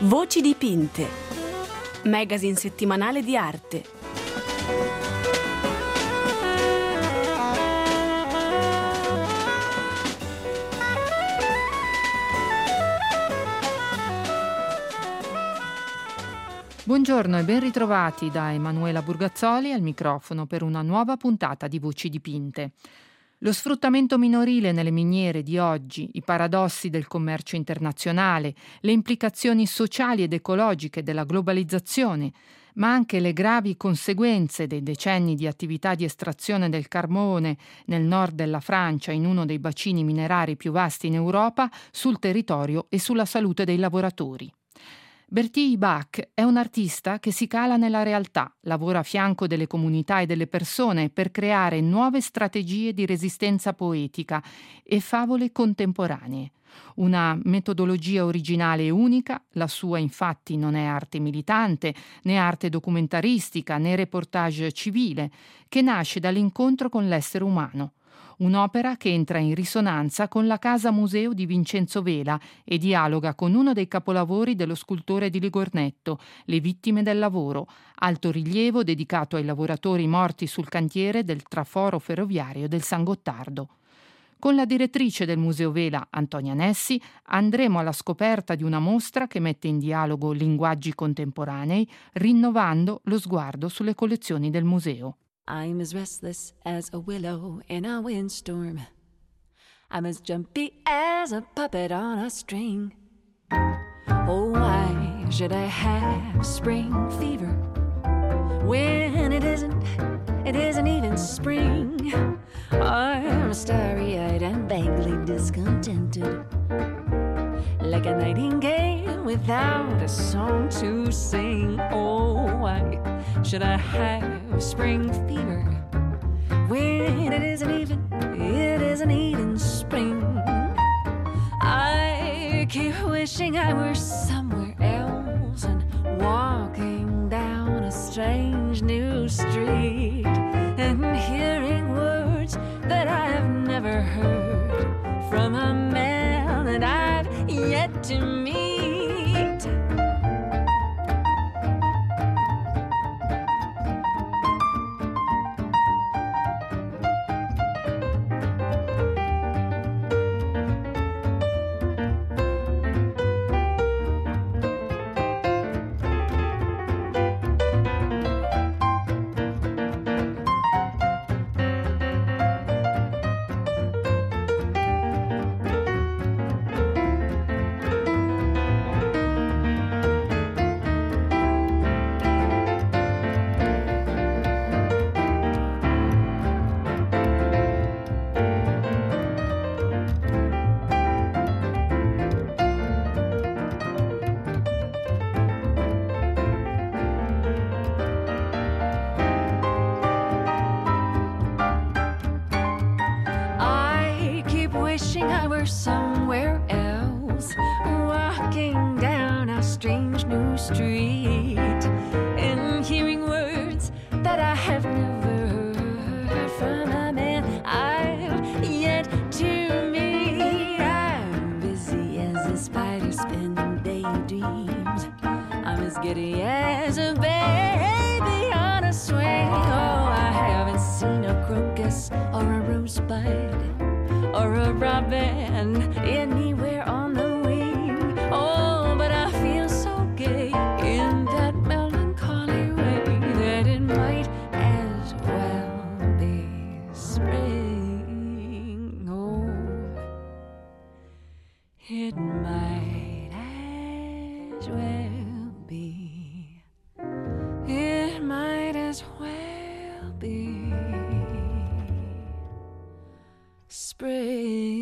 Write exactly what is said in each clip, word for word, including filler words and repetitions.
Voci dipinte, magazine settimanale di arte. Buongiorno e ben ritrovati da Emanuela Burgazzoli al microfono per una nuova puntata di Voci dipinte. Lo sfruttamento minorile nelle miniere di oggi, i paradossi del commercio internazionale, le implicazioni sociali ed ecologiche della globalizzazione, ma anche le gravi conseguenze dei decenni di attività di estrazione del carbone nel nord della Francia, in uno dei bacini minerari più vasti in Europa, sul territorio e sulla salute dei lavoratori. Bertie Bach è un artista che si cala nella realtà, lavora a fianco delle comunità e delle persone per creare nuove strategie di resistenza poetica e favole contemporanee. Una metodologia originale e unica, la sua infatti non è arte militante, né arte documentaristica, né reportage civile, che nasce dall'incontro con l'essere umano. Un'opera che entra in risonanza con la casa museo di Vincenzo Vela e dialoga con uno dei capolavori dello scultore di Ligornetto, Le vittime del lavoro, alto rilievo dedicato ai lavoratori morti sul cantiere del traforo ferroviario del San Gottardo. Con la direttrice del Museo Vela, Antonia Nessi, andremo alla scoperta di una mostra che mette in dialogo linguaggi contemporanei, rinnovando lo sguardo sulle collezioni del museo. I'm as restless as a willow in a windstorm. I'm as jumpy as a puppet on a string. Oh, why should I have spring fever when it isn't, it isn't even spring? I'm starry-eyed and vaguely discontented, like a nightingale without a song to sing. Oh, why should I have spring fever when it isn't even, it isn't even spring? I keep wishing I were somewhere else and walking down a strange new street and hearing words that I've never heard from a man that I've yet to meet. Somewhere else, walking down a strange new street and hearing words that I have never heard from a man I've yet to meet. I'm busy as a spider spinning daydreams. I'm as giddy as a baby on a swing. Oh, I haven't seen a crocus or a rosebud or a robin anywhere on the wing. Oh, but I feel so gay in that melancholy way that it might as well be spring. Oh, it might as well be. It might as well be spring.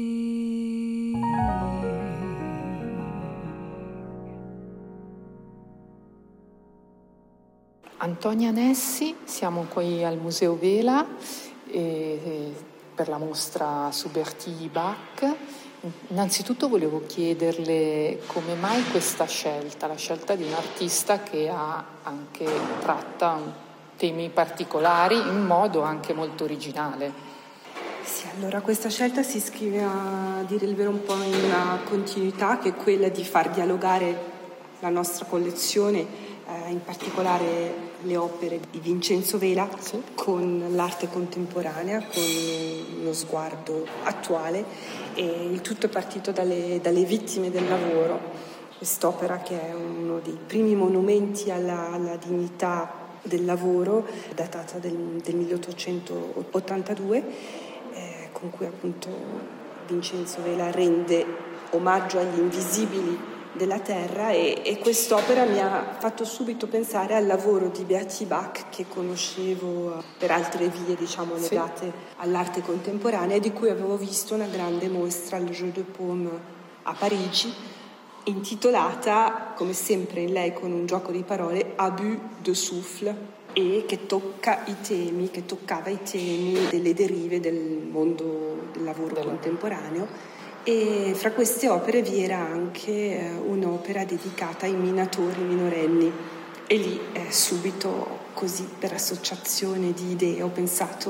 Antonia Nessi, siamo qui al Museo Vela e, per la mostra su Bertie Bach. Innanzitutto volevo chiederle come mai questa scelta, la scelta di un artista che ha anche tratta temi particolari in modo anche molto originale. Sì, allora questa scelta si iscrive, a dire il vero, un po' in una continuità che è quella di far dialogare la nostra collezione, eh, in particolare le opere di Vincenzo Vela, sì, con l'arte contemporanea, con lo sguardo attuale, e il tutto è partito dalle, dalle vittime del lavoro. Quest'opera, che è uno dei primi monumenti alla, alla dignità del lavoro, datata del, del milleottocentottantadue, eh, con cui appunto Vincenzo Vela rende omaggio agli invisibili della terra, e, e quest'opera mi ha fatto subito pensare al lavoro di Bertie Bach, che conoscevo per altre vie, diciamo, legate sì. all'arte contemporanea, e di cui avevo visto una grande mostra al Jeu de Paume a Parigi, intitolata, come sempre in lei con un gioco di parole, Abus de souffle, e che tocca i temi, che toccava i temi delle derive del mondo del lavoro Della. contemporaneo. E fra queste opere vi era anche eh, un'opera dedicata ai minatori minorenni, e lì eh, subito, così per associazione di idee, ho pensato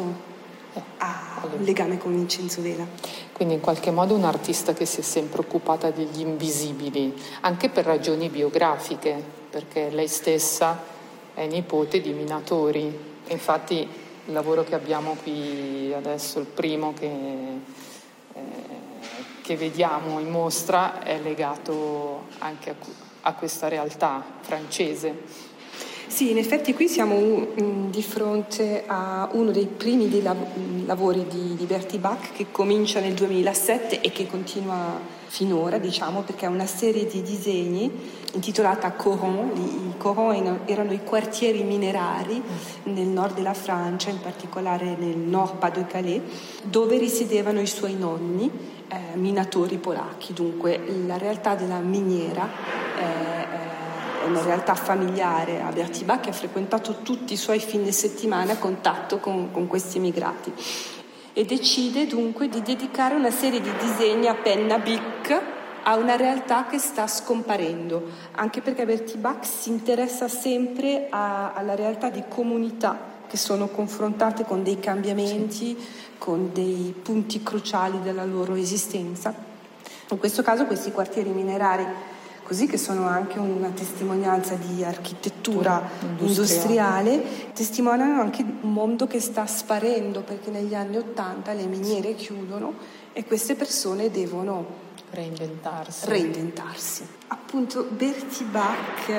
a un legame con Vincenzo Vela. Quindi in qualche modo un artista che si è sempre occupata degli invisibili, anche per ragioni biografiche, perché lei stessa è nipote di minatori. Infatti il lavoro che abbiamo qui adesso, il primo che... Eh, che vediamo in mostra, è legato anche a, a questa realtà francese. Sì, in effetti qui siamo um, di fronte a uno dei primi dei lav- lavori di, di Bertie Bach, che comincia nel duemilasette e che continua finora, diciamo, perché è una serie di disegni intitolata Coron. I Coron erano i quartieri minerari nel nord della Francia, in particolare nel Nord-Pas-de-Calais, dove risiedevano i suoi nonni, Eh, minatori polacchi. Dunque la realtà della miniera eh, è una realtà familiare a Bertie Bach, che ha frequentato tutti i suoi fine settimana a contatto con, con questi immigrati, e decide dunque di dedicare una serie di disegni a penna Bic a una realtà che sta scomparendo, anche perché Bertie Bach si interessa sempre a, alla realtà di comunità che sono confrontate con dei cambiamenti, con dei punti cruciali della loro esistenza. In questo caso questi quartieri minerari, così, che sono anche una testimonianza di architettura industriale, industriale testimoniano anche un mondo che sta sparendo, perché negli anni Ottanta le miniere chiudono e queste persone devono reinventarsi. reinventarsi. Appunto Bertie Bach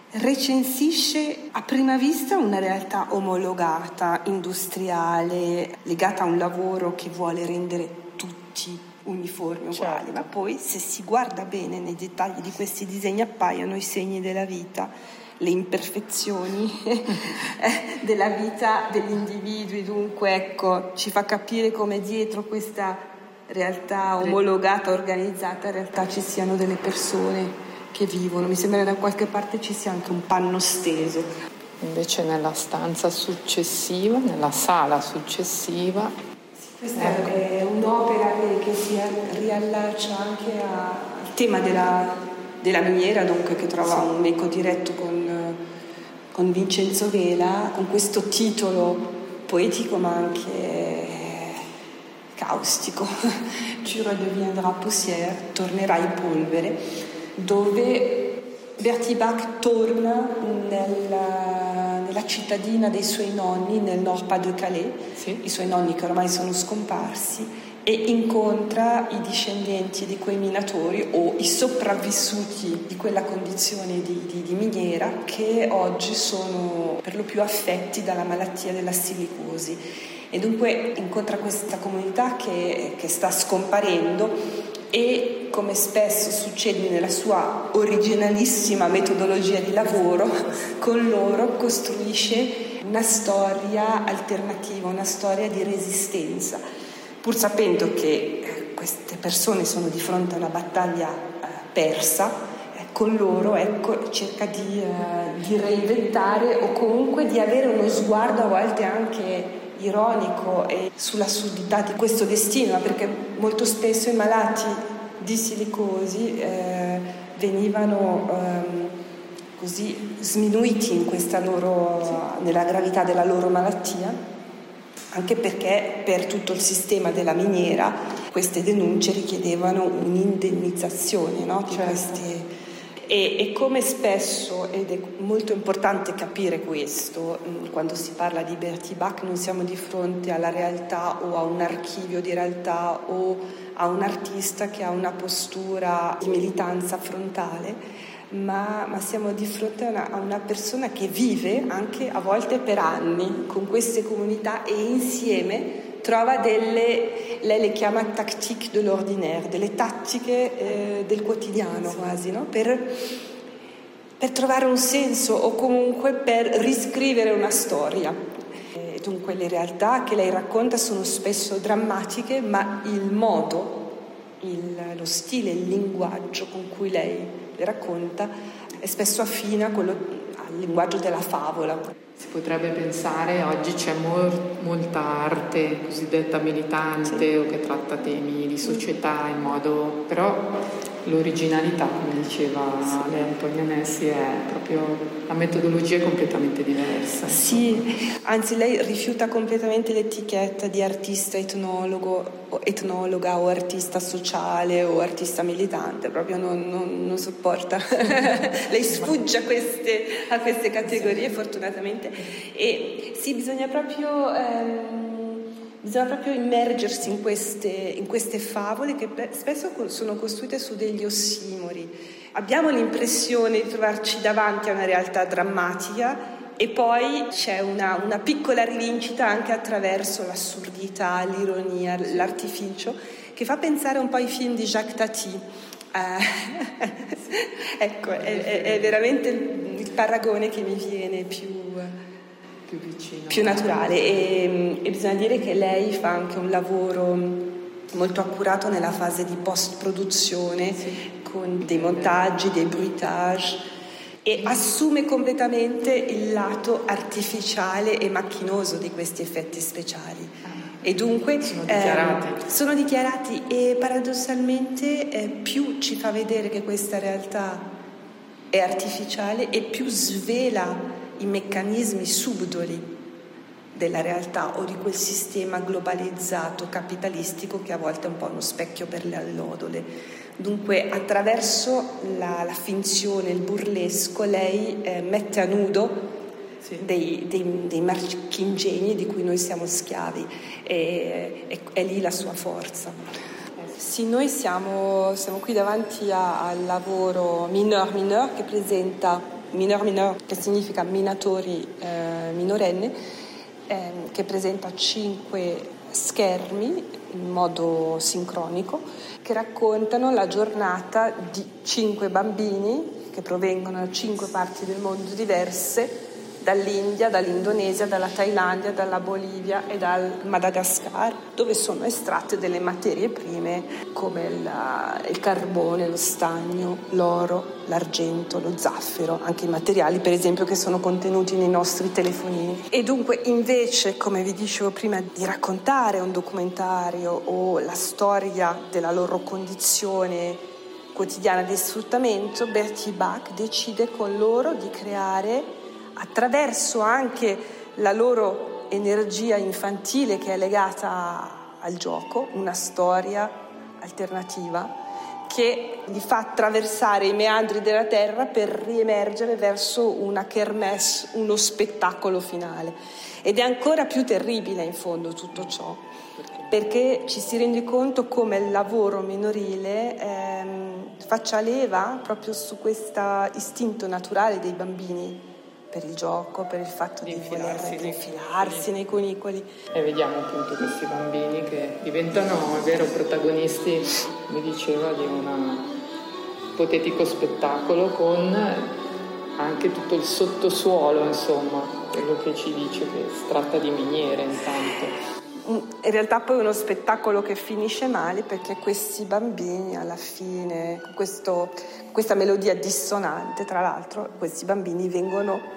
recensisce a prima vista una realtà omologata, industriale, legata a un lavoro che vuole rendere tutti uniformi, uguali, certo. Ma poi, se si guarda bene nei dettagli di questi disegni, appaiono i segni della vita, le imperfezioni della vita degli individui. Dunque, ecco, ci fa capire come dietro questa realtà omologata, organizzata, in realtà ci siano delle persone che vivono. Mi sembra che da qualche parte ci sia anche un panno steso. Invece nella stanza successiva, nella sala successiva, questa ecco. è un'opera che si riallaccia anche al tema della, della miniera, dunque, che trova sì. un eco diretto con, con Vincenzo Vela, con questo titolo poetico ma anche caustico, Tu redeviendras poussière, tornerai polvere, dove Bertie Bach torna nella, nella cittadina dei suoi nonni, nel Nord-Pas-de-Calais, sì. i suoi nonni che ormai sono scomparsi, e incontra i discendenti di quei minatori o i sopravvissuti di quella condizione di, di, di miniera, che oggi sono per lo più affetti dalla malattia della silicosi. E dunque incontra questa comunità che, che sta scomparendo e, come spesso succede nella sua originalissima metodologia di lavoro, con loro costruisce una storia alternativa, una storia di resistenza, pur sapendo che queste persone sono di fronte a una battaglia eh, persa. Con loro, ecco, cerca di, eh, di reinventare, o comunque di avere uno sguardo a volte anche ironico e sulla sordità di questo destino, perché molto spesso i malati di silicosi eh, venivano ehm, così sminuiti in questa loro, nella gravità della loro malattia, anche perché per tutto il sistema della miniera queste denunce richiedevano un'indennizzazione, no? Di certo. queste E, e come spesso, ed è molto importante capire questo, quando si parla di Bertie Bach non siamo di fronte alla realtà o a un archivio di realtà o a un artista che ha una postura di militanza frontale, ma, ma siamo di fronte a una, a una persona che vive anche a volte per anni con queste comunità e insieme trova delle, lei le chiama tactique de l'ordinaire, delle tattiche eh, del quotidiano quasi, no? per, per trovare un senso o comunque per riscrivere una storia. E dunque le realtà che lei racconta sono spesso drammatiche, ma il modo, il, lo stile, il linguaggio con cui lei le racconta è spesso affine a quello, al linguaggio della favola. Si potrebbe pensare oggi c'è mol, molta arte cosiddetta militante, sì, o che tratta temi di società in modo, però l'originalità, come diceva sì. lei Antonia Nessi, è proprio, la metodologia è completamente diversa. Sì, anzi lei rifiuta completamente l'etichetta di artista etnologo o etnologa o artista sociale o artista militante, proprio non, non, non sopporta. Lei sfugge a queste, a queste categorie, sì, fortunatamente. E sì, bisogna proprio ehm, bisogna proprio immergersi in queste, in queste favole che spesso sono costruite su degli ossimori. Abbiamo l'impressione di trovarci davanti a una realtà drammatica e poi c'è una, una piccola rivincita anche attraverso l'assurdità, l'ironia, l'artificio, che fa pensare un po' ai film di Jacques Tati. Eh, ecco, è, è, è veramente il paragone che mi viene più, più vicino, più naturale. E, e bisogna dire che lei fa anche un lavoro molto accurato nella fase di post-produzione, sì, con dei montaggi, dei bruitage, e assume completamente il lato artificiale e macchinoso di questi effetti speciali. E dunque sono dichiarati, eh, sono dichiarati e paradossalmente eh, più ci fa vedere che questa realtà è artificiale e più svela i meccanismi subdoli della realtà o di quel sistema globalizzato capitalistico che a volte è un po' uno specchio per le allodole. Dunque attraverso la, la finzione, il burlesco, lei eh, mette a nudo sì. dei, dei, dei marchingegni di cui noi siamo schiavi, e è, è lì la sua forza. Sì, noi siamo, siamo qui davanti a, al lavoro Mineur Mineur, che presenta Mineur Mineur, che significa minatori eh, minorenni, eh, che presenta cinque schermi in modo sincronico che raccontano la giornata di cinque bambini che provengono da cinque parti del mondo diverse, dall'India, dall'Indonesia, dalla Thailandia, dalla Bolivia e dal Madagascar, dove sono estratte delle materie prime come il, il carbone, lo stagno, l'oro, l'argento, lo zaffiro, anche i materiali per esempio che sono contenuti nei nostri telefonini. E dunque invece, come vi dicevo prima, di raccontare un documentario o la storia della loro condizione quotidiana di sfruttamento, Bertie Bach decide con loro di creare, attraverso anche la loro energia infantile che è legata al gioco, una storia alternativa che li fa attraversare i meandri della terra per riemergere verso una kermesse, uno spettacolo finale. Ed è ancora più terribile in fondo tutto ciò, perché ci si rende conto come il lavoro minorile ehm, faccia leva proprio su questo istinto naturale dei bambini per il gioco, per il fatto di, di voler infilarsi nei cunicoli. E vediamo appunto questi bambini che diventano, è vero, protagonisti, come diceva, di un ipotetico spettacolo con anche tutto il sottosuolo, insomma, quello che ci dice che si tratta di miniere intanto. In realtà poi è uno spettacolo che finisce male, perché questi bambini alla fine, con questo, questa melodia dissonante, tra l'altro, questi bambini vengono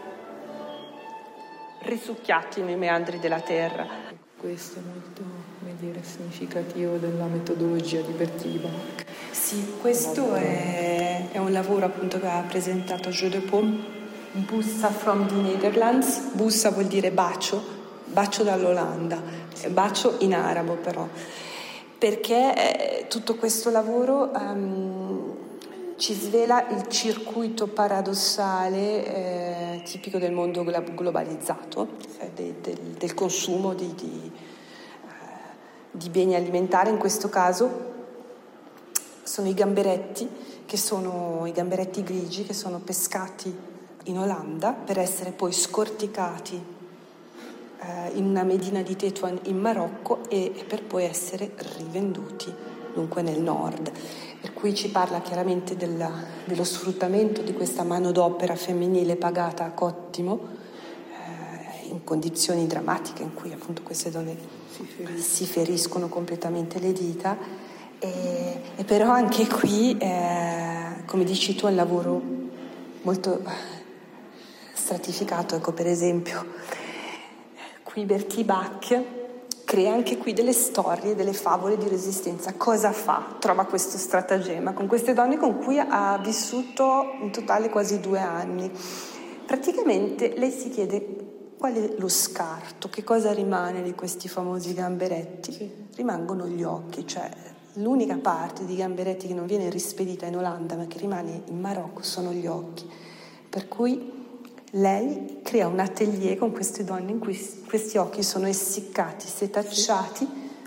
risucchiati nei meandri della terra. Questo è molto, come dire, significativo della metodologia di Bertie Bach. Sì, questo è, è un lavoro appunto che ha presentato Jeu de Paume, Bussa from the Netherlands. Bussa vuol dire bacio, bacio dall'Olanda, bacio in arabo però, perché eh, tutto questo lavoro um, ci svela il circuito paradossale eh, tipico del mondo globalizzato, cioè de, de, del consumo di, di, eh, di beni alimentari. In questo caso sono i gamberetti, che sono i gamberetti grigi che sono pescati in Olanda per essere poi scorticati eh, in una medina di Tetuan in Marocco e, e per poi essere rivenduti dunque nel nord. Per cui ci parla chiaramente della, dello sfruttamento di questa manodopera femminile pagata a cottimo eh, in condizioni drammatiche in cui appunto queste donne si feriscono, si feriscono completamente le dita e, e però anche qui eh, come dici tu è un lavoro molto stratificato. Ecco, per esempio qui Bertie Bach crea anche qui delle storie, delle favole di resistenza. Cosa fa? Trova questo stratagemma con queste donne con cui ha vissuto in totale quasi due anni. Praticamente lei si chiede qual è lo scarto, che cosa rimane di questi famosi gamberetti? Sì. Rimangono gli occhi, cioè l'unica parte di gamberetti che non viene rispedita in Olanda ma che rimane in Marocco sono gli occhi. Per cui lei crea un atelier con queste donne in cui questi occhi sono essiccati, setacciati,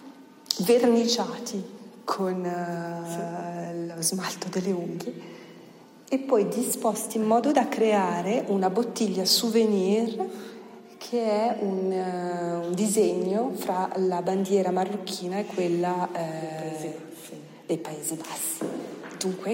verniciati con uh, lo smalto delle unghie e poi disposti in modo da creare una bottiglia souvenir che è un, uh, un disegno fra la bandiera marocchina e quella uh, dei Paesi Bassi. Dunque,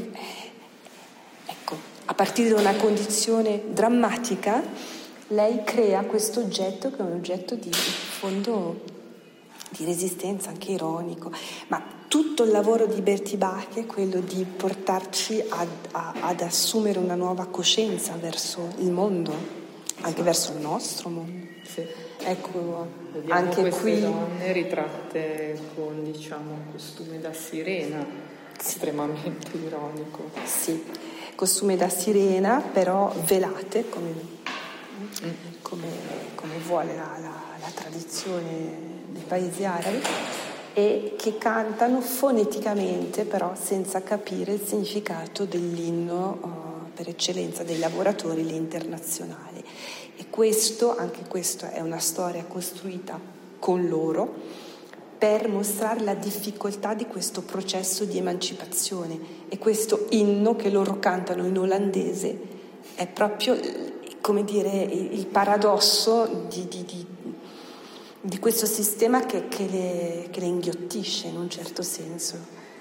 ecco, a partire da una condizione drammatica, lei crea questo oggetto che è un oggetto di fondo di resistenza, anche ironico. Ma tutto il lavoro di Bertie Bach è quello di portarci ad, a, ad assumere una nuova coscienza verso il mondo, anche verso il nostro mondo. Sì. Ecco, vediamo anche queste qui donne ritratte con, diciamo, un costume da sirena, estremamente ironico. Sì, costume da sirena, però velate, come, come, come vuole la, la, la tradizione dei paesi arabi, e che cantano foneticamente, però senza capire il significato dell'inno uh, per eccellenza dei lavoratori, l'internazionale. E questo, anche questo è una storia costruita con loro, per mostrare la difficoltà di questo processo di emancipazione. E questo inno che loro cantano in olandese è proprio, come dire, il paradosso di, di, di, di questo sistema che, che, le, che le inghiottisce in un certo senso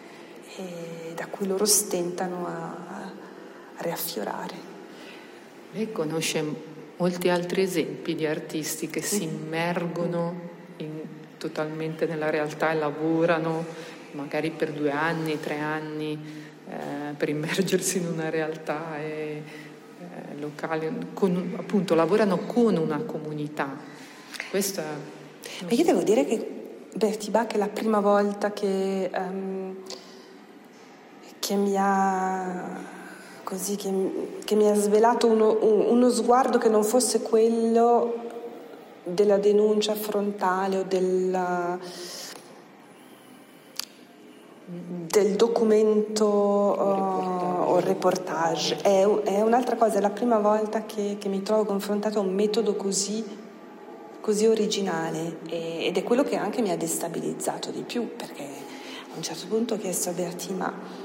e da cui loro stentano a, a riaffiorare. Lei conosce molti altri esempi di artisti che si immergono in, totalmente nella realtà e lavorano magari per due anni, tre anni eh, per immergersi in una realtà e, eh, locale, con, appunto lavorano con una comunità. Questo è... Ma io devo dire che Bertie Bach è la prima volta che, um, che mi ha... così che, che mi ha svelato uno, uno sguardo che non fosse quello della denuncia frontale o della, del documento uh, o reportage. È, è un'altra cosa, è la prima volta che, che mi trovo confrontata a un metodo così, così originale e, ed è quello che anche mi ha destabilizzato di più, perché a un certo punto ho chiesto a Bertie, ma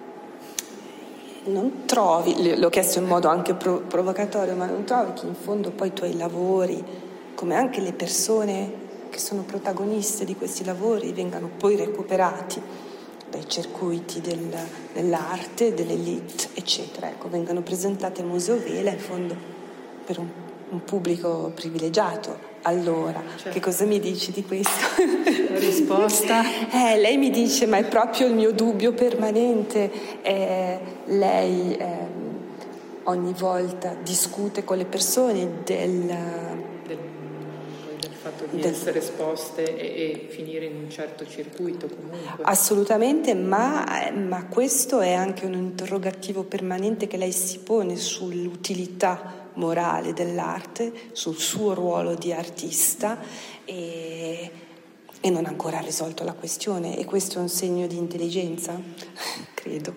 non trovi, l'ho chiesto in modo anche provocatorio, ma non trovi che in fondo poi i tuoi lavori, come anche le persone che sono protagoniste di questi lavori, vengano poi recuperati dai circuiti del, dell'arte, dell'elite, eccetera. Ecco, vengano presentati al Museo Vela in fondo per un, un pubblico privilegiato. Allora, certo. Che cosa mi dici di questo? La risposta? eh, lei mi dice, ma è proprio il mio dubbio permanente. Eh, lei eh, ogni volta discute con le persone del... del, del fatto di del, essere esposte e, e finire in un certo circuito comunque. Assolutamente, ma, ma questo è anche un interrogativo permanente che lei si pone sull'utilità morale dell'arte, sul suo ruolo di artista e, e non ha ancora risolto la questione, e questo è un segno di intelligenza, credo.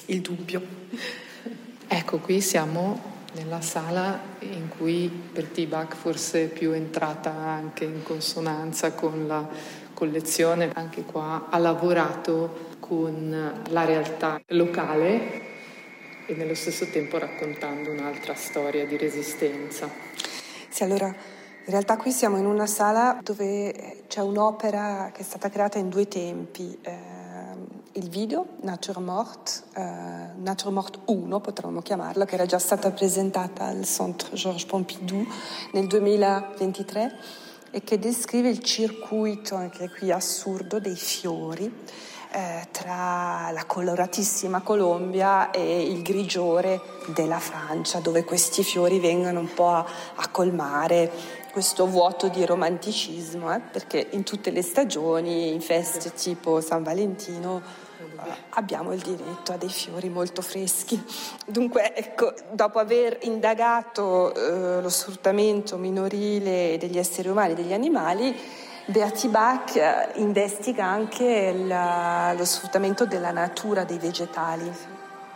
il dubbio. Ecco, qui siamo nella sala in cui Bertie Bak forse è più entrata anche in consonanza con la collezione. Anche qua ha lavorato con la realtà locale e nello stesso tempo raccontando un'altra storia di resistenza. Sì, allora in realtà qui siamo in una sala dove c'è un'opera che è stata creata in due tempi. Eh, il video, Nature Morte, eh, Nature Morte uno potremmo chiamarlo, che era già stata presentata al Centre Georges Pompidou nel duemilaventitré e che descrive il circuito, anche qui assurdo, dei fiori eh, tra la coloratissima Colombia e il grigiore della Francia, dove questi fiori vengono un po' a, a colmare questo vuoto di romanticismo, eh, perché in tutte le stagioni, in feste tipo San Valentino, eh, abbiamo il diritto a dei fiori molto freschi. Dunque, ecco, dopo aver indagato eh, lo sfruttamento minorile degli esseri umani e degli animali, Bertie Bak eh, investiga anche la, lo sfruttamento della natura dei vegetali.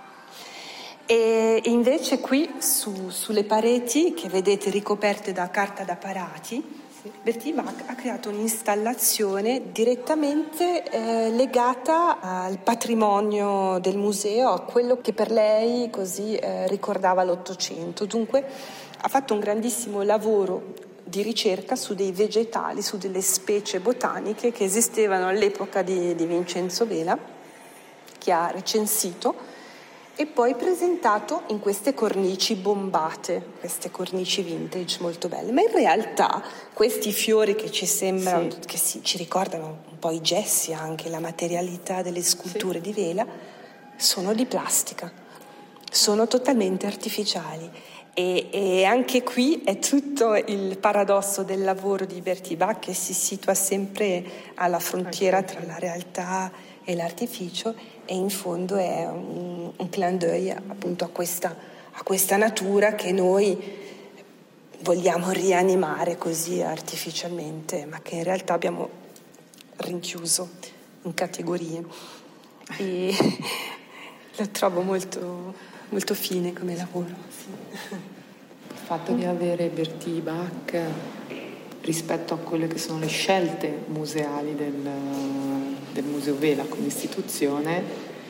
E invece qui su, sulle pareti che vedete ricoperte da carta da parati, sì, Bertie Bak ha creato un'installazione direttamente eh, legata al patrimonio del museo, a quello che per lei così eh, ricordava l'Ottocento. Dunque ha fatto un grandissimo lavoro di ricerca su dei vegetali, su delle specie botaniche che esistevano all'epoca di, di Vincenzo Vela, che ha recensito e poi presentato in queste cornici bombate, queste cornici vintage molto belle. Ma in realtà questi fiori che ci sembrano, sì, che si, ci ricordano un po' i gessi, anche la materialità delle sculture, sì, di Vela, sono di plastica, sono totalmente artificiali. E, e anche qui è tutto il paradosso del lavoro di Bertie Bak, che si situa sempre alla frontiera tra la realtà e l'artificio, e in fondo è un, un clin d'œil appunto a questa, a questa natura che noi vogliamo rianimare così artificialmente, ma che in realtà abbiamo rinchiuso in categorie. E lo trovo molto, molto fine come lavoro. Sì. Il fatto di avere Bertie Bak rispetto a quelle che sono le scelte museali del, del Museo Vela come istituzione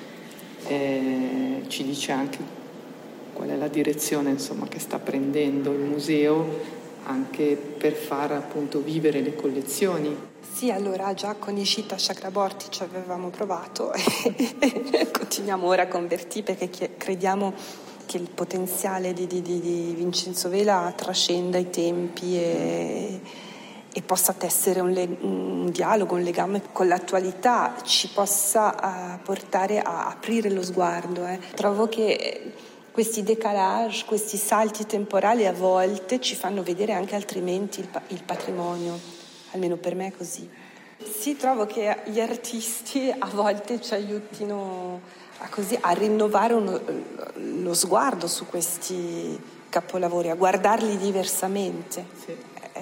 eh, ci dice anche qual è la direzione, insomma, che sta prendendo il museo anche per far appunto vivere le collezioni. Sì, allora già con Ishita Chakraborty ci avevamo provato e continuiamo ora con Bertie, perché crediamo che il potenziale di, di, di Vincenzo Vela trascenda i tempi e, e possa tessere un, le, un dialogo, un legame con l'attualità, ci possa uh, portare a aprire lo sguardo. Eh. Trovo che questi decalage, questi salti temporali a volte ci fanno vedere anche altrimenti il, il patrimonio, almeno per me è così. Sì, trovo che gli artisti a volte ci aiutino a, così, a rinnovare uno, lo sguardo su questi capolavori, a guardarli diversamente. Sì. Eh...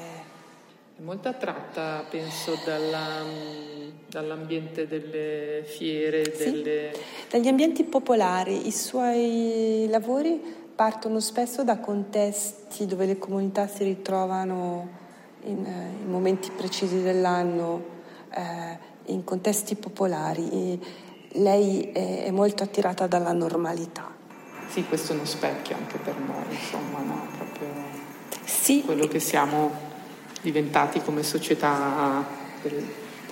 È molto attratta, penso, dalla, dall'ambiente delle fiere, sì, delle... dagli ambienti popolari. I suoi lavori partono spesso da contesti dove le comunità si ritrovano in, in momenti precisi dell'anno, eh, in contesti popolari. E lei è, è molto attirata dalla normalità. Sì, questo è uno specchio anche per noi, insomma, no? Proprio sì, quello che siamo diventati come società. Del...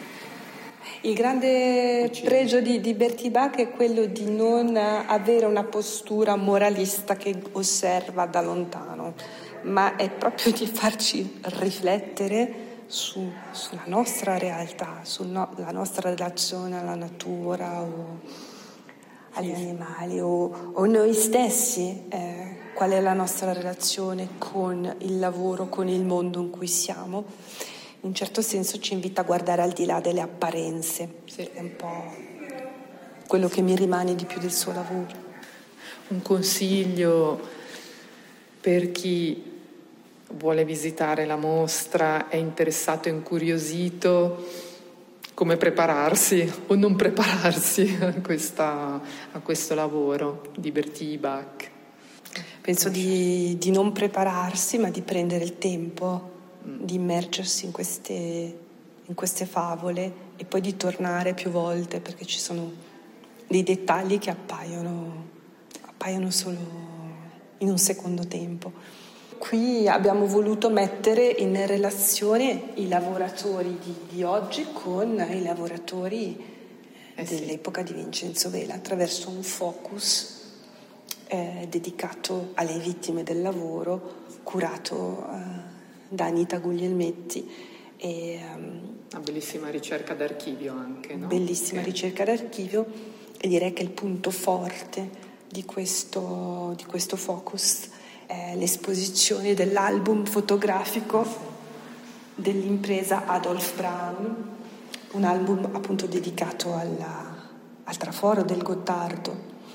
Il grande pregio di, di Bertie Bak è quello di non avere una postura moralista che osserva da lontano, ma è proprio di farci riflettere su, sulla nostra realtà, sulla no, nostra relazione alla natura o agli animali o, o noi stessi, eh, qual è la nostra relazione con il lavoro, con il mondo in cui siamo. In un certo senso ci invita a guardare al di là delle apparenze, sì, è un po' quello che mi rimane di più del suo lavoro. Un consiglio per chi vuole visitare la mostra, è interessato e incuriosito, come prepararsi o non prepararsi a, questa, a questo lavoro di Bertie Bach. Penso di, di non prepararsi, ma di prendere il tempo, mm. di immergersi in queste, in queste favole e poi di tornare più volte, perché ci sono dei dettagli che appaiono, appaiono solo in un secondo tempo. Qui abbiamo voluto mettere in relazione i lavoratori di, di oggi con i lavoratori eh dell'epoca sì. di Vincenzo Vela, attraverso un focus eh, dedicato alle vittime del lavoro, curato eh, da Anita Guglielmetti. E, um, una bellissima ricerca d'archivio anche, no? Bellissima okay. ricerca d'archivio, e direi che il punto forte di questo, di questo focus è l'esposizione dell'album fotografico dell'impresa Adolf Braun, un album appunto dedicato alla, al traforo del Gottardo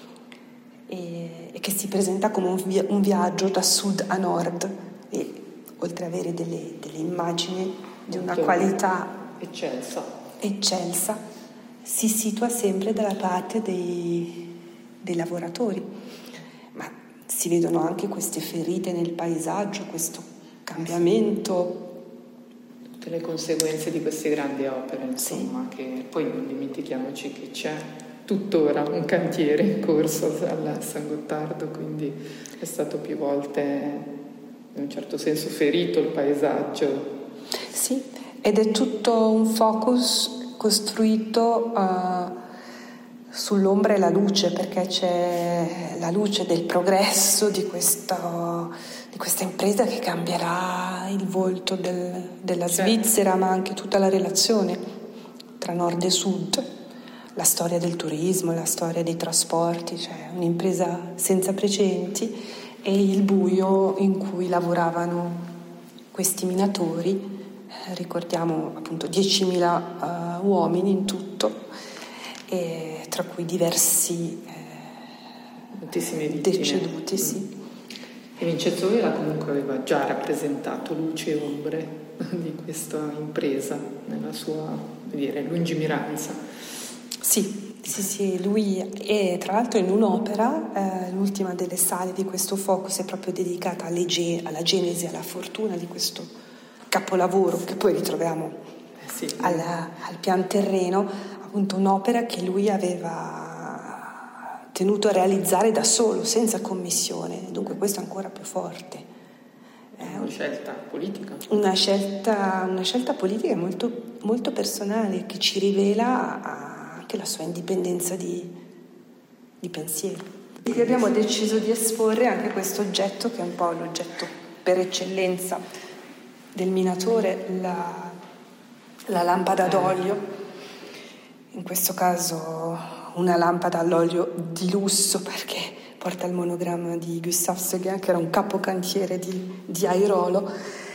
e, e che si presenta come un, via, un viaggio da sud a nord, e oltre ad avere delle, delle immagini di una qualità eccelsa. eccelsa si situa sempre dalla parte dei, dei lavoratori, ma si vedono anche queste ferite nel paesaggio, questo cambiamento, tutte le conseguenze di queste grandi opere, insomma, sì. che poi non dimentichiamoci che c'è tuttora un cantiere in corso al San Gottardo, quindi è stato più volte in un certo senso ferito il paesaggio. Sì, ed è tutto un focus costruito uh, sull'ombra e la luce, perché c'è la luce del progresso di questa, di questa impresa che cambierà il volto del, della certo. Svizzera, ma anche tutta la relazione tra nord e sud, la storia del turismo, la storia dei trasporti, cioè un'impresa senza precedenti, e il buio in cui lavoravano questi minatori. Ricordiamo appunto diecimila uh, uomini in tutto, e tra cui diversi eh, deceduti. Sì. E Vincenzo Vela comunque aveva già rappresentato luci e ombre di questa impresa nella sua, dire, lungimiranza. Sì, sì, sì, lui è tra l'altro in un'opera, eh, l'ultima delle sale di questo focus è proprio dedicata alle ge- alla genesi, alla fortuna di questo capolavoro che poi ritroviamo eh sì. al, al pian terreno, appunto un'opera che lui aveva tenuto a realizzare da solo, senza commissione, dunque questo è ancora più forte. È una scelta politica. Una scelta, una scelta politica molto, molto personale, che ci rivela anche la sua indipendenza di, di pensiero. E abbiamo deciso di esporre anche questo oggetto, che è un po' l'oggetto per eccellenza del minatore, la, la lampada d'olio, in questo caso una lampada all'olio di lusso, perché porta il monogramma di Gustave Seguin, che era un capocantiere di, di Airolo,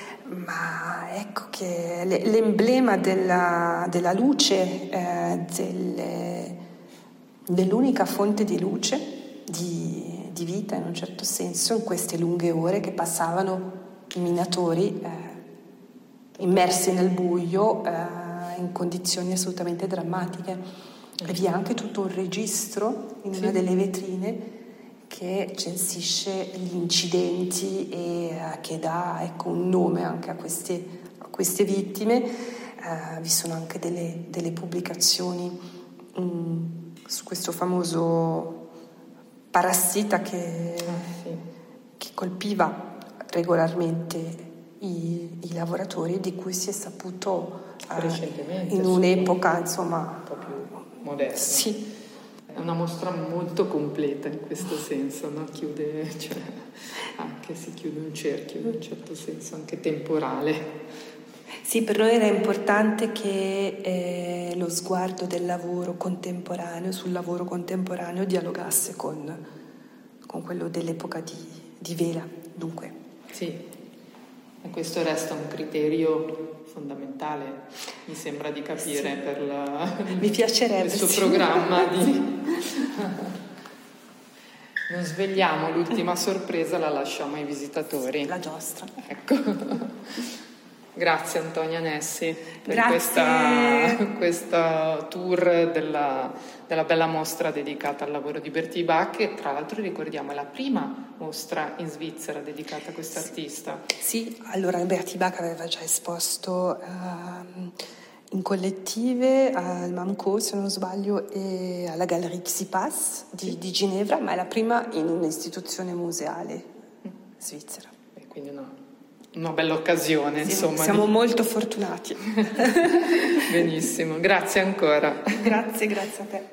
ma ecco che l'emblema della, della luce, eh, delle, dell'unica fonte di luce, di, di vita in un certo senso, in queste lunghe ore che passavano i minatori eh, immersi nel buio, eh, in condizioni assolutamente drammatiche. E vi è anche tutto un registro in una sì. delle vetrine che censisce gli incidenti e uh, che dà ecco, un nome anche a queste, a queste vittime. Uh, vi sono anche delle, delle pubblicazioni um, su questo famoso parassita che, ah, sì. che colpiva regolarmente i, i lavoratori, di cui si è saputo uh, in un'epoca insomma un po' più moderna. Sì. È una mostra molto completa in questo senso, no? Chiude, cioè, anche si chiude un cerchio in un certo senso, anche temporale. Sì, per noi era importante che eh, lo sguardo del lavoro contemporaneo, sul lavoro contemporaneo, dialogasse con, con quello dell'epoca di, di Vela, dunque. Sì, e questo resta un criterio fondamentale, mi sembra di capire, sì. per la, mi piacerebbe, il suo sì. programma di... Non svegliamo l'ultima sorpresa, la lasciamo ai visitatori. La giostra. Ecco. Grazie Antonia Nessi per Grazie. questa, questo tour della, della bella mostra dedicata al lavoro di Bertie Bach, che tra l'altro ricordiamo è la prima mostra in Svizzera dedicata a quest'artista. Sì, allora Bertie Bach aveva già esposto uh, in collettive al MAMCO, se non sbaglio, e alla Galerie Xipas di, di Ginevra, ma è la prima in un'istituzione museale svizzera. E quindi no. Una bella occasione, Sì, insomma. Siamo di... molto fortunati. Benissimo, grazie ancora. Grazie, grazie a te.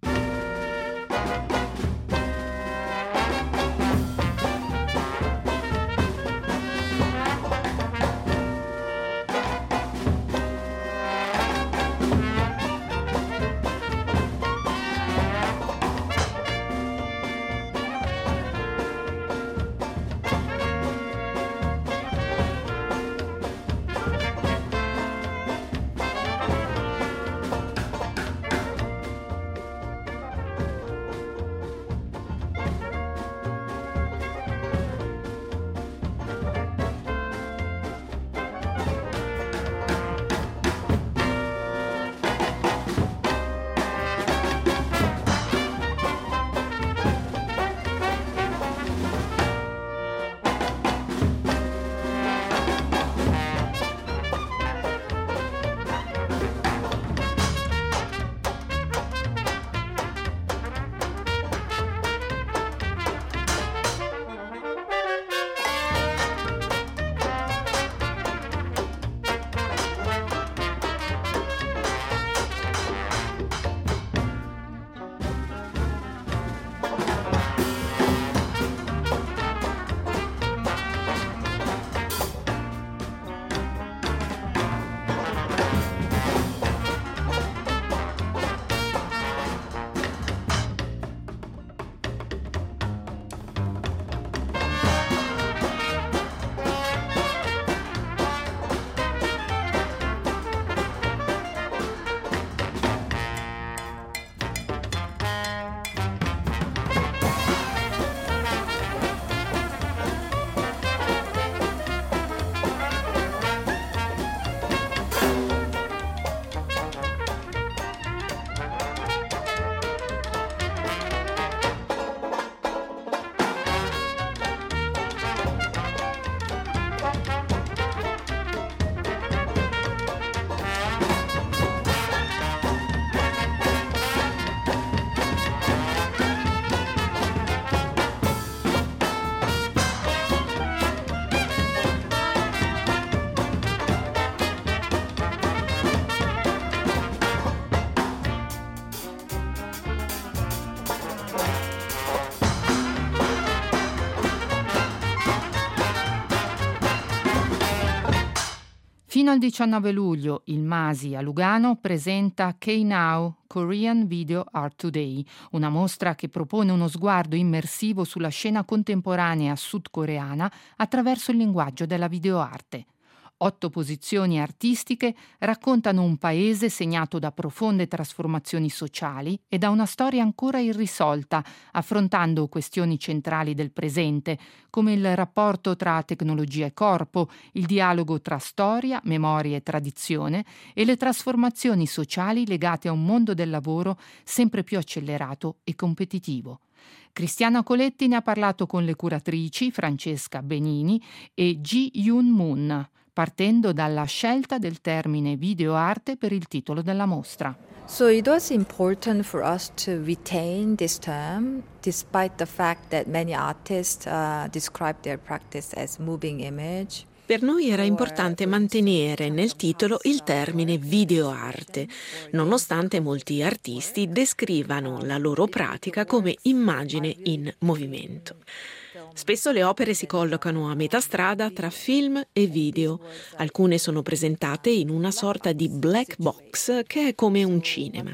Fino al diciannove luglio il Masi a Lugano presenta K-Now, Korean Video Art Today, una mostra che propone uno sguardo immersivo sulla scena contemporanea sudcoreana attraverso il linguaggio della videoarte. Otto posizioni artistiche raccontano un paese segnato da profonde trasformazioni sociali e da una storia ancora irrisolta, affrontando questioni centrali del presente, come il rapporto tra tecnologia e corpo, il dialogo tra storia, memoria e tradizione e le trasformazioni sociali legate a un mondo del lavoro sempre più accelerato e competitivo. Cristiana Coletti ne ha parlato con le curatrici Francesca Benini e Ji Yoon Moon, partendo dalla scelta del termine videoarte per il titolo della mostra. So it was important for us to retain this term, despite the fact that many artists uh, describe their practice as moving image. Per noi era importante mantenere nel titolo il termine videoarte, nonostante molti artisti descrivano la loro pratica come immagine in movimento. Spesso le opere si collocano a metà strada tra film e video. Alcune sono presentate in una sorta di black box che è come un cinema.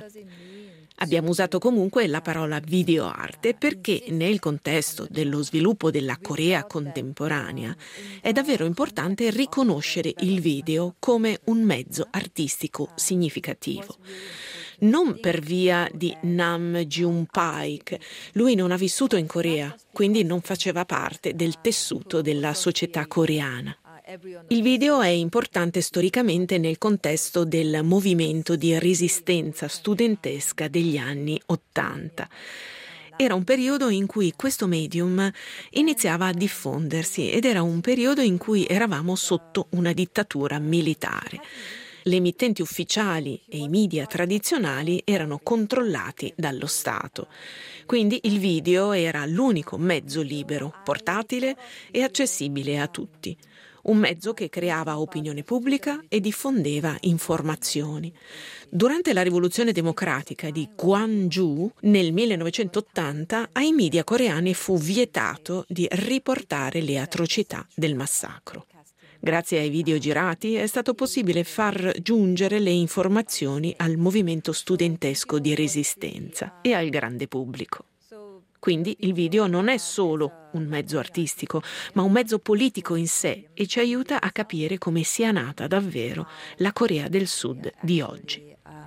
Abbiamo usato comunque la parola videoarte perché nel contesto dello sviluppo della Corea contemporanea è davvero importante riconoscere il video come un mezzo artistico significativo. Non per via di Nam June-paik, lui non ha vissuto in Corea, quindi non faceva parte del tessuto della società coreana. Il video è importante storicamente nel contesto del movimento di resistenza studentesca degli anni Ottanta. Era un periodo in cui questo medium iniziava a diffondersi ed era un periodo in cui eravamo sotto una dittatura militare. Le emittenti ufficiali e i media tradizionali erano controllati dallo Stato. Quindi il video era l'unico mezzo libero, portatile e accessibile a tutti. Un mezzo che creava opinione pubblica e diffondeva informazioni. Durante la rivoluzione democratica di Gwangju nel millenovecentottanta ai media coreani fu vietato di riportare le atrocità del massacro. Grazie ai video girati è stato possibile far giungere le informazioni al movimento studentesco di resistenza e al grande pubblico. Quindi il video non è solo un mezzo artistico, ma un mezzo politico in sé e ci aiuta a capire come sia nata davvero la Corea del Sud di oggi.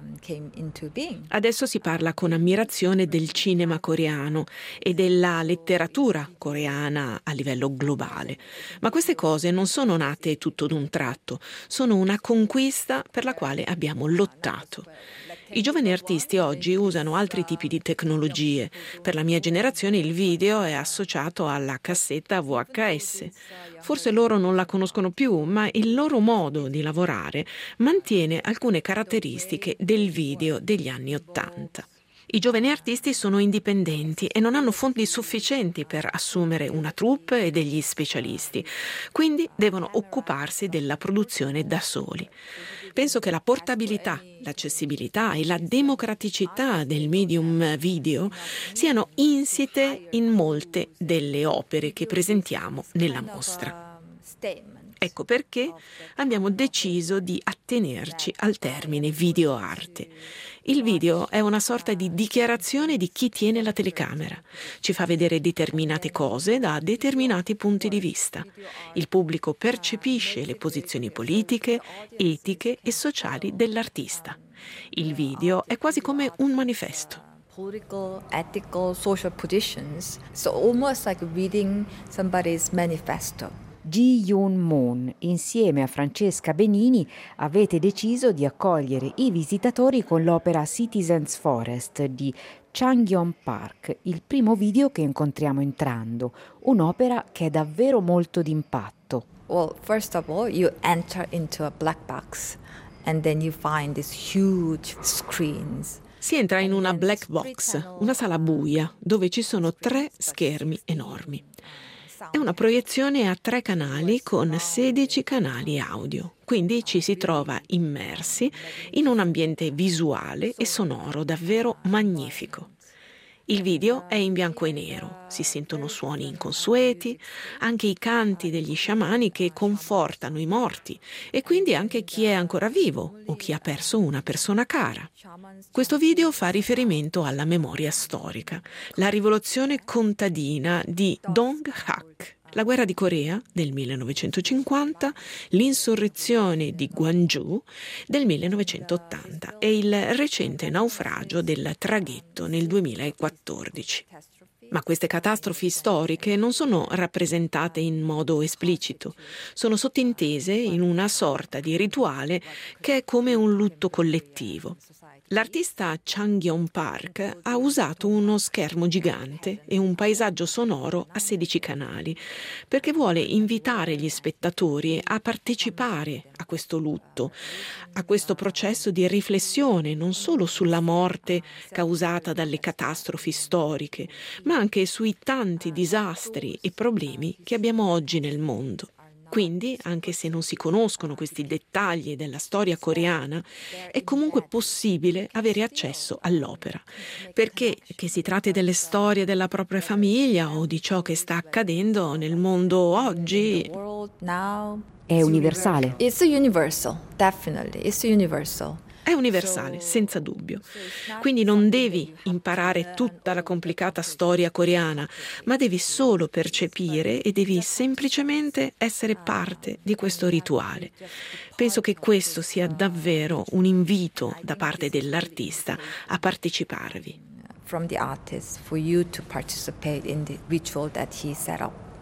Adesso si parla con ammirazione del cinema coreano e della letteratura coreana a livello globale, ma queste cose non sono nate tutto d'un tratto, sono una conquista per la quale abbiamo lottato. I giovani artisti oggi usano altri tipi di tecnologie. Per la mia generazione il video è associato alla cassetta V H S. Forse loro non la conoscono più, ma il loro modo di lavorare mantiene alcune caratteristiche del video degli anni Ottanta. I giovani artisti sono indipendenti e non hanno fondi sufficienti per assumere una troupe e degli specialisti, quindi devono occuparsi della produzione da soli. Penso che la portabilità, l'accessibilità e la democraticità del medium video siano insite in molte delle opere che presentiamo nella mostra. Ecco perché abbiamo deciso di attenerci al termine videoarte. Il video è una sorta di dichiarazione di chi tiene la telecamera. Ci fa vedere determinate cose da determinati punti di vista. Il pubblico percepisce le posizioni politiche, etiche e sociali dell'artista. Il video è quasi come un manifesto. Political, ethical, social positions. So almost like reading somebody's manifesto. Ji Yoon-moon, insieme a Francesca Benini, avete deciso di accogliere i visitatori con l'opera Citizens Forest di Changyeon Park, il primo video che incontriamo entrando, un'opera che è davvero molto d'impatto. Well, first of all, you enter into a black box and then you find these huge screens. Si entra in una black box, una sala buia, dove ci sono tre schermi enormi. È una proiezione a tre canali con sedici canali audio, quindi ci si trova immersi in un ambiente visuale e sonoro davvero magnifico. Il video è in bianco e nero, si sentono suoni inconsueti, anche i canti degli sciamani che confortano i morti e quindi anche chi è ancora vivo o chi ha perso una persona cara. Questo video fa riferimento alla memoria storica, la rivoluzione contadina di Dong-hak, la guerra di Corea del millenovecentocinquanta, l'insurrezione di Gwangju del millenovecentottanta e il recente naufragio del traghetto nel duemilaquattordici. Ma queste catastrofi storiche non sono rappresentate in modo esplicito, sono sottintese in una sorta di rituale che è come un lutto collettivo. L'artista Changyeon Park ha usato uno schermo gigante e un paesaggio sonoro a sedici canali perché vuole invitare gli spettatori a partecipare a questo lutto, a questo processo di riflessione non solo sulla morte causata dalle catastrofi storiche, ma anche sui tanti disastri e problemi che abbiamo oggi nel mondo. Quindi, anche se non si conoscono questi dettagli della storia coreana, è comunque possibile avere accesso all'opera, perché che si tratti delle storie della propria famiglia o di ciò che sta accadendo nel mondo oggi. È universale. It's universal, definitely. It's universal. È universale, senza dubbio. Quindi non devi imparare tutta la complicata storia coreana, ma devi solo percepire e devi semplicemente essere parte di questo rituale. Penso che questo sia davvero un invito da parte dell'artista a parteciparvi. From the artist for you to participate in the ritual that he set up.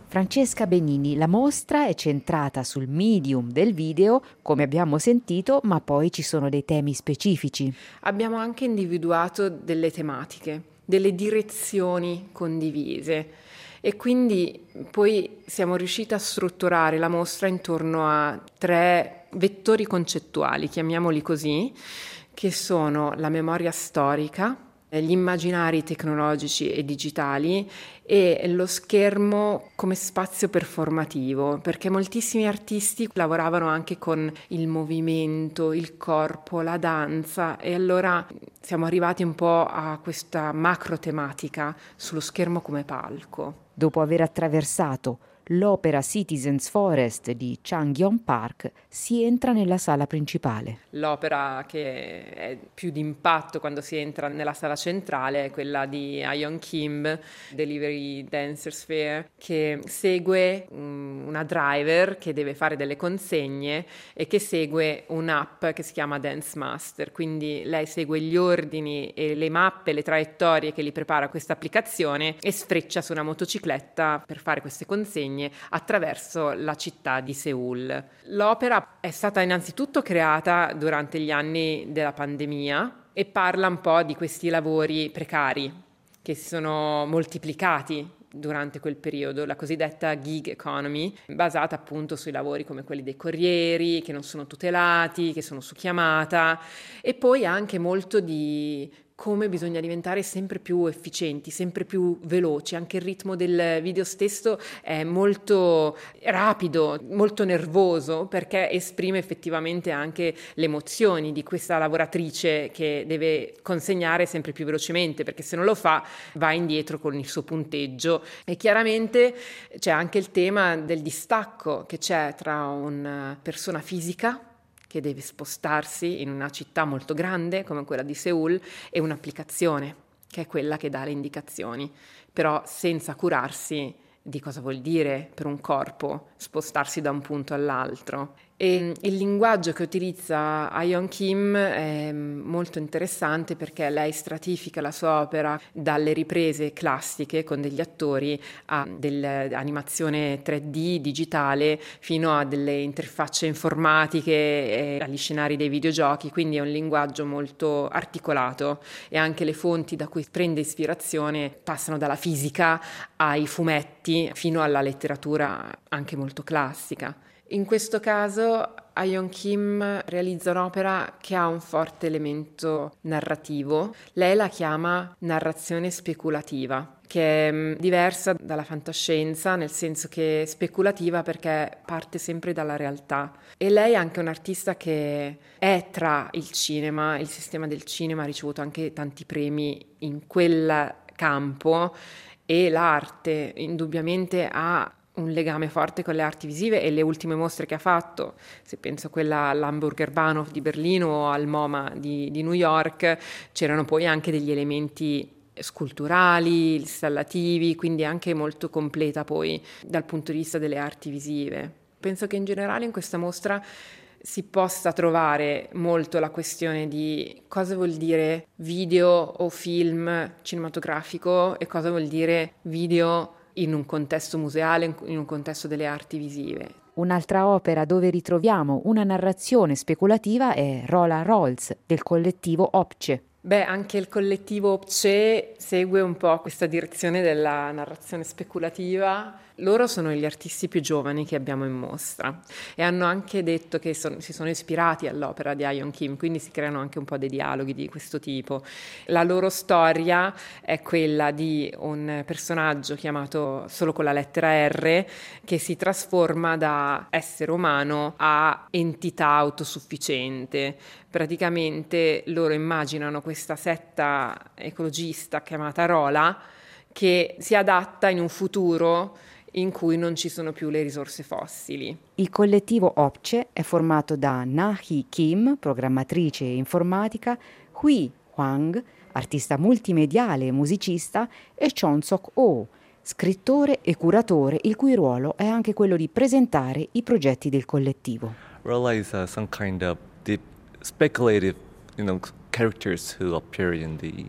Francesca Benini, la mostra è centrata sul medium del video, come abbiamo sentito, ma poi ci sono dei temi specifici. Abbiamo anche individuato delle tematiche, delle direzioni condivise e quindi poi siamo riusciti a strutturare la mostra intorno a tre vettori concettuali, chiamiamoli così, che sono la memoria storica, gli immaginari tecnologici e digitali e lo schermo come spazio performativo, perché moltissimi artisti lavoravano anche con il movimento, il corpo, la danza e allora siamo arrivati un po' a questa macro tematica sullo schermo come palco. Dopo aver attraversato l'opera Citizens Forest di Changgyeom Park, si entra nella sala principale. L'opera che è più d'impatto quando si entra nella sala centrale è quella di Ayon Kim, Delivery Dancer Sphere, che segue una driver che deve fare delle consegne e che segue un'app che si chiama Dance Master, quindi lei segue gli ordini e le mappe, le traiettorie che gli prepara questa applicazione e sfreccia su una motocicletta per fare queste consegne attraverso la città di Seul. L'opera è stata innanzitutto creata durante gli anni della pandemia e parla un po' di questi lavori precari che si sono moltiplicati durante quel periodo, la cosiddetta gig economy, basata appunto sui lavori come quelli dei corrieri, che non sono tutelati, che sono su chiamata, e poi anche molto di come bisogna diventare sempre più efficienti, sempre più veloci. Anche il ritmo del video stesso è molto rapido, molto nervoso, perché esprime effettivamente anche le emozioni di questa lavoratrice che deve consegnare sempre più velocemente, perché se non lo fa va indietro con il suo punteggio. E chiaramente c'è anche il tema del distacco che c'è tra una persona fisica che deve spostarsi in una città molto grande come quella di Seul e un'applicazione che è quella che dà le indicazioni, però senza curarsi di cosa vuol dire per un corpo spostarsi da un punto all'altro. E il linguaggio che utilizza Ayon Kim è molto interessante perché lei stratifica la sua opera dalle riprese classiche con degli attori a dell'animazione tre D digitale fino a delle interfacce informatiche e agli scenari dei videogiochi, quindi è un linguaggio molto articolato e anche le fonti da cui prende ispirazione passano dalla fisica ai fumetti fino alla letteratura anche molto classica. In questo caso Ayon Kim realizza un'opera che ha un forte elemento narrativo. Lei la chiama narrazione speculativa, che è diversa dalla fantascienza, nel senso che è speculativa perché parte sempre dalla realtà. E lei è anche un'artista che è tra il cinema, il sistema del cinema ha ricevuto anche tanti premi in quel campo e l'arte indubbiamente ha un legame forte con le arti visive e le ultime mostre che ha fatto, se penso a quella all'Hamburger Bahnhof di Berlino o al MoMA di, di New York, c'erano poi anche degli elementi sculturali, installativi, quindi anche molto completa poi dal punto di vista delle arti visive. Penso che in generale in questa mostra si possa trovare molto la questione di cosa vuol dire video o film cinematografico e cosa vuol dire video in un contesto museale, in un contesto delle arti visive. Un'altra opera dove ritroviamo una narrazione speculativa è Rola Rolls del collettivo Opce. Beh, anche il collettivo Opce segue un po' questa direzione della narrazione speculativa. Loro sono gli artisti più giovani che abbiamo in mostra e hanno anche detto che son, si sono ispirati all'opera di Ayon Kim, quindi si creano anche un po' dei dialoghi di questo tipo. La loro storia è quella di un personaggio chiamato solo con la lettera R che si trasforma da essere umano a entità autosufficiente. Praticamente loro immaginano questa setta ecologista chiamata Rola che si adatta in un futuro in cui non ci sono più le risorse fossili. Il collettivo Opce è formato da Na-hee Kim, programmatrice informatica, Hui Hwang, artista multimediale e musicista, e Chon Sok-oh, scrittore e curatore, il cui ruolo è anche quello di presentare i progetti del collettivo. Rola is uh, some kind of deep speculative, you know, characters who appear in the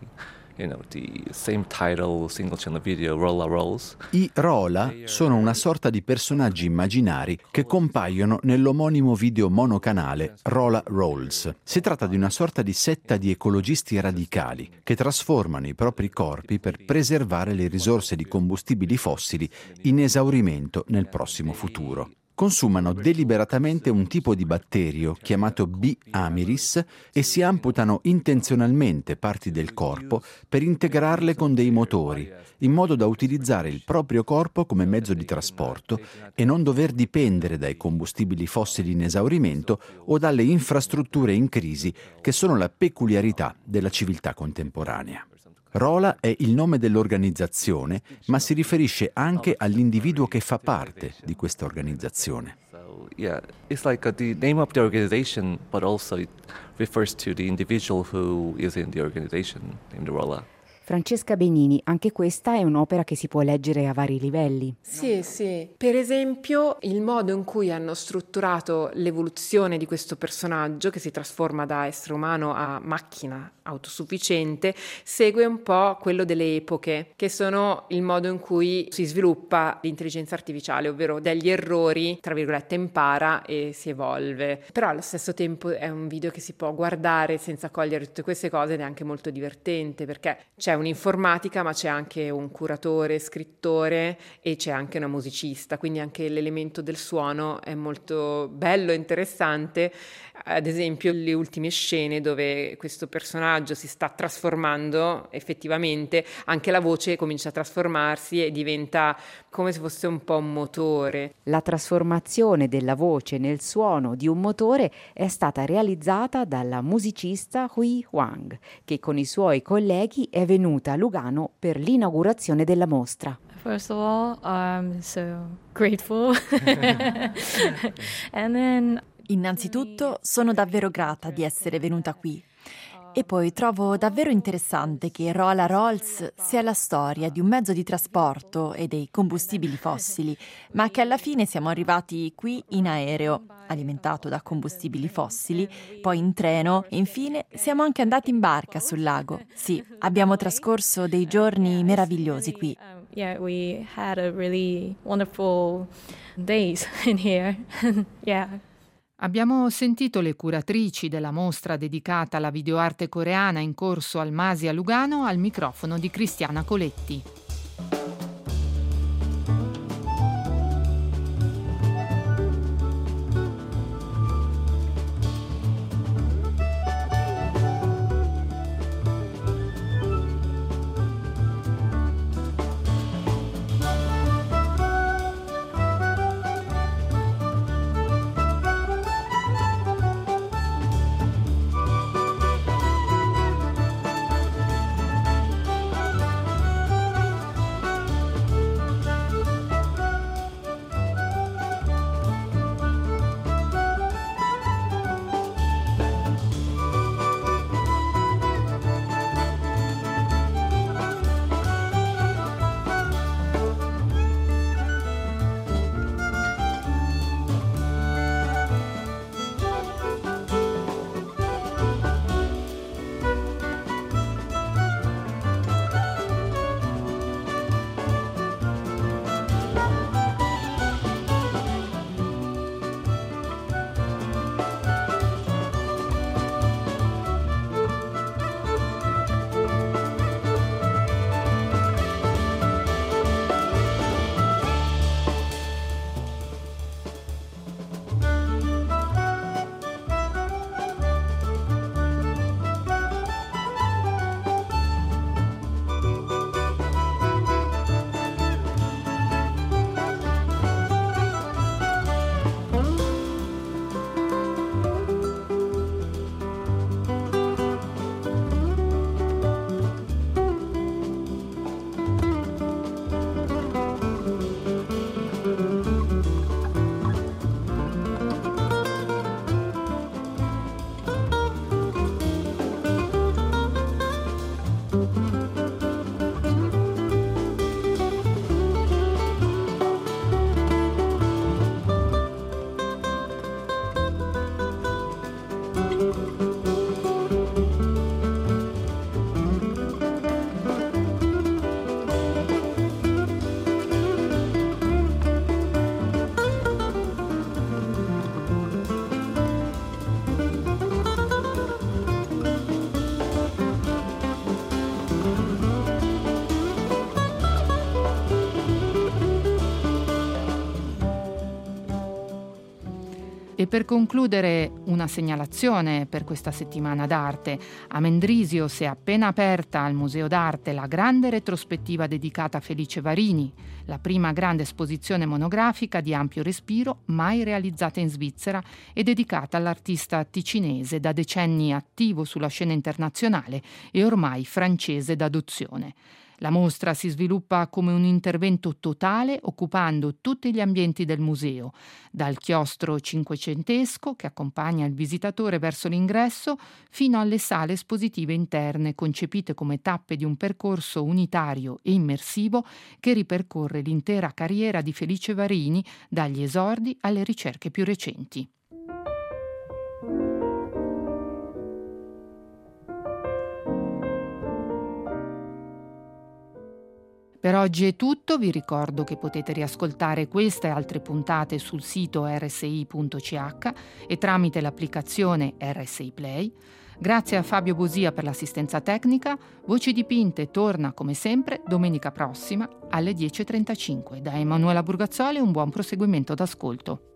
You know, the same title, single channel video, Rolla Rolls. I Rolla sono una sorta di personaggi immaginari che compaiono nell'omonimo video monocanale Rolla Rolls. Si tratta di una sorta di setta di ecologisti radicali che trasformano i propri corpi per preservare le risorse di combustibili fossili in esaurimento nel prossimo futuro. Consumano deliberatamente un tipo di batterio chiamato B. amiris e si amputano intenzionalmente parti del corpo per integrarle con dei motori, in modo da utilizzare il proprio corpo come mezzo di trasporto e non dover dipendere dai combustibili fossili in esaurimento o dalle infrastrutture in crisi che sono la peculiarità della civiltà contemporanea. Rolla è il nome dell'organizzazione, ma si riferisce anche all'individuo che fa parte di questa organizzazione. So, yeah, it's like uh, the name of the organization, but also it refers to the individual who is in the organization, named Rolla. Francesca Benini, anche questa è un'opera che si può leggere a vari livelli. Sì, sì. Per esempio, il modo in cui hanno strutturato l'evoluzione di questo personaggio, che si trasforma da essere umano a macchina autosufficiente, segue un po' quello delle epoche, che sono il modo in cui si sviluppa l'intelligenza artificiale, ovvero dagli errori, tra virgolette, impara e si evolve. Però allo stesso tempo è un video che si può guardare senza cogliere tutte queste cose ed è anche molto divertente, perché c'è un'informatica, ma c'è anche un curatore, scrittore e c'è anche una musicista, quindi anche l'elemento del suono è molto bello e interessante. Ad esempio le ultime scene dove questo personaggio si sta trasformando, effettivamente anche la voce comincia a trasformarsi e diventa come se fosse un po' un motore. La trasformazione della voce nel suono di un motore è stata realizzata dalla musicista Hui Huang, che con i suoi colleghi è venuta a Lugano per l'inaugurazione della mostra. First of all, I'm so grateful. And then Innanzitutto sono davvero grata di essere venuta qui e poi trovo davvero interessante che Rolla Rolls sia la storia di un mezzo di trasporto e dei combustibili fossili, ma che alla fine siamo arrivati qui in aereo, alimentato da combustibili fossili, poi in treno e infine siamo anche andati in barca sul lago. Sì, abbiamo trascorso dei giorni meravigliosi qui. Yeah, we had a really wonderful days in here. Yeah. Abbiamo sentito le curatrici della mostra dedicata alla videoarte coreana in corso al Masi a Lugano al microfono di Cristiana Coletti. E per concludere una segnalazione per questa settimana d'arte. A Mendrisio si è appena aperta al Museo d'Arte la grande retrospettiva dedicata a Felice Varini, la prima grande esposizione monografica di ampio respiro mai realizzata in Svizzera e dedicata all'artista ticinese da decenni attivo sulla scena internazionale e ormai francese d'adozione. La mostra si sviluppa come un intervento totale occupando tutti gli ambienti del museo, dal chiostro cinquecentesco che accompagna il visitatore verso l'ingresso fino alle sale espositive interne concepite come tappe di un percorso unitario e immersivo che ripercorre l'intera carriera di Felice Varini dagli esordi alle ricerche più recenti. Per oggi è tutto, vi ricordo che potete riascoltare questa e altre puntate sul sito erre esse i punto c h e tramite l'applicazione erre esse i Play. Grazie a Fabio Bosia per l'assistenza tecnica. Voci dipinte torna come sempre domenica prossima alle dieci e trentacinque. Da Emanuela Burgazzoli un buon proseguimento d'ascolto.